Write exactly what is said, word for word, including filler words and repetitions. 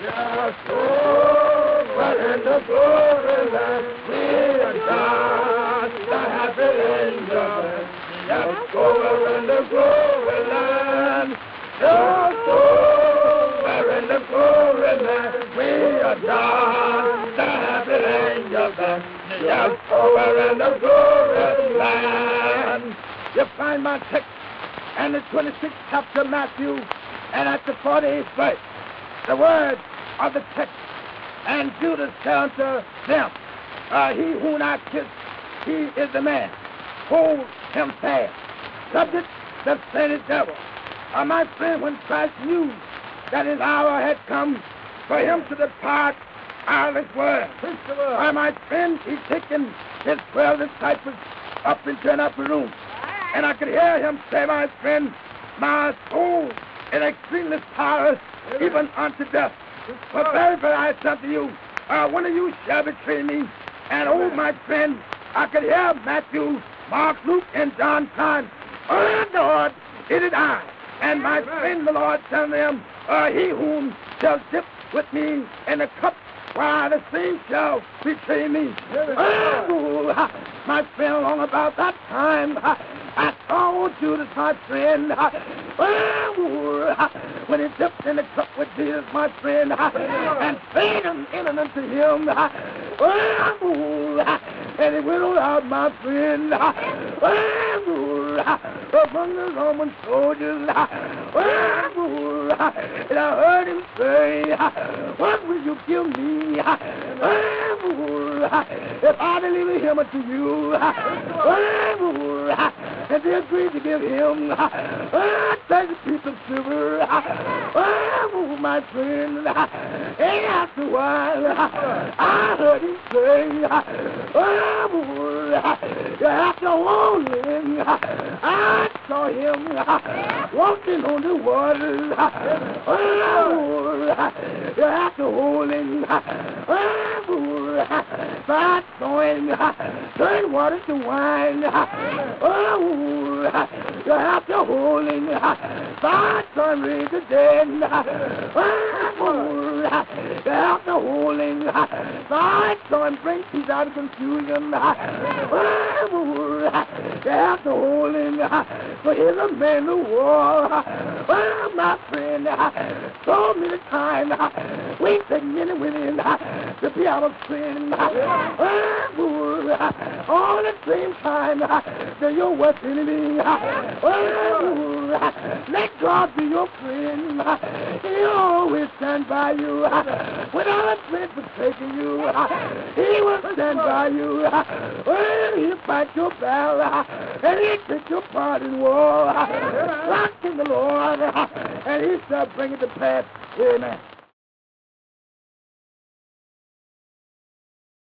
Yes, over in the glory land, we are God, the happy angels. Yes, over in the glory land, yes, over in the glory land, we are God, the happy angels. Yes, over in the glory land. You find my text in the twenty-sixth chapter of Matthew and at the forty-eighth verse. The words of the text, and Judas said unto them, uh, he whom I kiss, he is the man. Hold him fast. Subject, the same devil. Uh, my friend, when Christ knew that his hour had come for him to depart out of this world, uh, my friend, he taken his twelve disciples up into an upper room. And I could hear him say, my friend, my soul is extremely powerless, even unto death. But very, very, I say unto you, uh, one of you shall betray me. And oh, my friend, I could hear Matthew, Mark, Luke, and John time. Oh, Lord, it is I. And my friend, the Lord, said unto them, uh, he whom shall dip with me in the cup, why the same shall betray me. Oh, my friend, long about that time, I saw Judas, my friend, when he dipped in the cup with Jesus, my friend, and Satan entered unto him, and he went on out, my friend, among the Roman soldiers, and I heard him say, what will you give me if I deliver him unto you? And they agreed to give him thirty pieces of silver. Oh, my friend. And after a while, I heard him say, oh, after warning, I saw him walking on the water. Oh, after holding, oh, I saw him turn water to wine. Oh, you have to hold him. God can raise the dead. You have to hold him. God can bring peace out of confusion. You have to hold him. For he's a man of war. Well, my friend, so many times we take men and women to be our friend. All at the same time, they're your worst enemy. Let God be your friend. He'll always stand by you. Without a friend forsaking you, he will stand by you. Well, he'll fight your battle, and he'll take your part in war. Trust in the Lord, and he shall bring it to pass. Amen.